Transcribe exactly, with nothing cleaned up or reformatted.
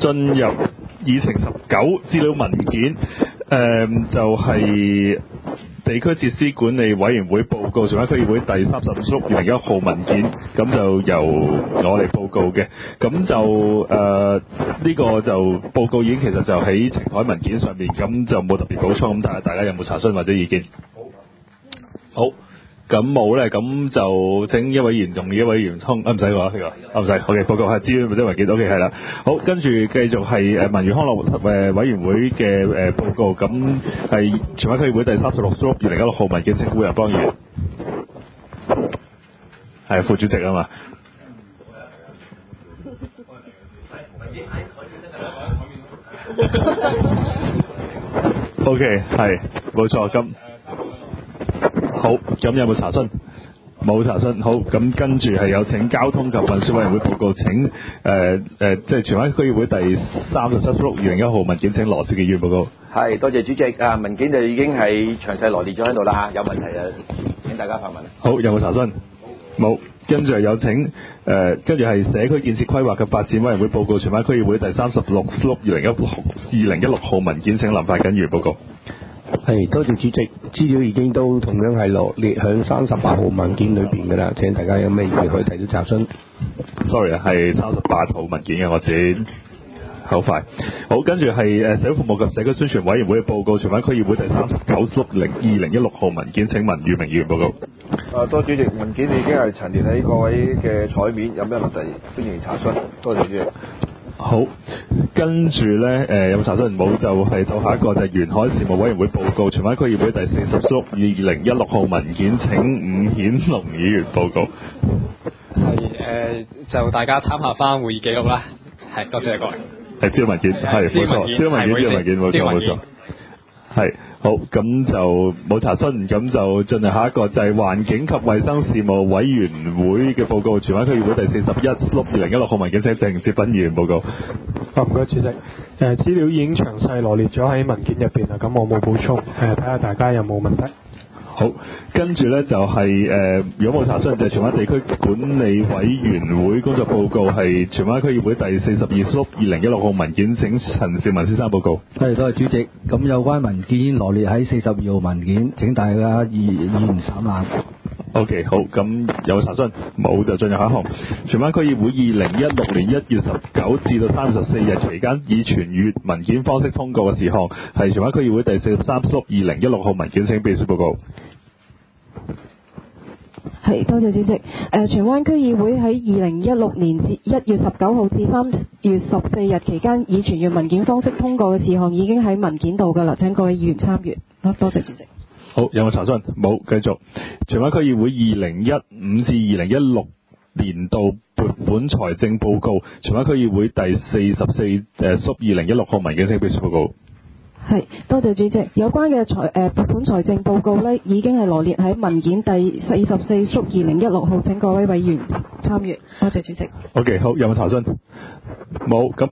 進入議程十九資料文件，誒、嗯、就係、是、地區設施管理委員會報告，荃灣區議會第三十五碌二零一號文件，咁就由我嚟報告嘅。咁就誒呢、呃這個就報告已經其實就喺呈台文件上面，咁就冇特別補充。咁睇下大家有冇查詢或者意見？好。咁冇咧，咁就請一位議員同一位議員通，啊唔使喎，呢個啊唔使，好嘅報告係資料或者文件 ，OK 係啦。好，跟住繼續係誒文娛康樂誒委員會嘅誒報告，咁係荃灣區議會第三十六碌二零一六號文件，請顧日邦議員係副主席啊嘛。OK 係冇錯咁。好，咁有冇查詢？冇查詢。好，咁跟住係有請交通及運輸委員會報告，請誒誒、呃呃，即係荃灣區議會第三十七碌二零一號文件，請羅少傑議員報告。 係，多謝主席。啊，文件就已經係詳細羅列咗喺度啦，有問題啊請大家發問。 好，有冇查詢？冇。跟住係有請誒、呃，跟住係社區建設規劃及發展委員會報告，荃灣區議會第三十六碌二零一六二零一六號文件，請林發緊議員報告。 係，多謝主席，資料已經都同樣係羅列響三十八號文件裏邊㗎啦。請大家有咩意見可以提出查詢。 Sorry 啊，係三十八號文件嘅，我自己好快。好，跟住係誒社會服務及社區宣傳委員會嘅報告，荃灣區議會第三十九碌零二零一六號文件，請文裕明議員報告。 啊，多謝主席，文件已經係陳列喺各位嘅台面，有咩問題歡迎查詢。多謝主席。 好，跟住咧誒有冇查詢？冇，就係到下一個就係沿海事務委員會報告，荃灣區議會第四十碌二零一六號文件，請伍顯龍議員報告。 係誒、呃，就大家參考翻會議記錄啦。係，多謝各位。係資料文件，係冇錯，資料文件，資料文件，冇錯冇錯。係好，咁就冇查詢，咁就進入下一個就係環境及衛生事務委員會嘅報告，荃灣區議會第四十一碌二零一六號文件，請鄭接斌議員報告。 好，唔該主席。誒、呃、資料已經詳細羅列咗喺文件入邊啦，咁我冇補充。誒睇下大家有冇問題。 好，跟住咧就係、是、誒、呃，如果冇查詢就係荃灣地區管理委員會工作報告，係荃灣區議會第四十二碌二零一六號文件，請陳兆文先生報告。 係，多謝主席。咁有關文件已經羅列喺四十二號文件，請大家議議員散覽。 O.K. 好，咁有冇查詢？冇，就進入下一項。荃灣區議會二零一六年一月十九至到三月十四日期間，以傳閱文件方式通過嘅事項，係荃灣區議會第四十三碌二零一六號文件，請秘書報告。 係，多謝主席。誒、呃，荃灣區議會喺二零一六年至一月十九號至三月十四日期間，以傳閱文件方式通過嘅事項已經喺文件度㗎啦，請各位議員參閱。好，多謝主席。 好，有冇查詢？冇，繼續。荃灣區議會二零一五至二零一六年度撥款財政報告，荃灣區議會第四十四誒碌二零一六號文件，請秘書報告。 係，多謝主席。有關嘅財誒撥款財政報告呢，已經係羅列喺文件第四十四碌二零一六號，請各位委員參閱。多謝主席。 OK，好，有冇查詢？冇，咁。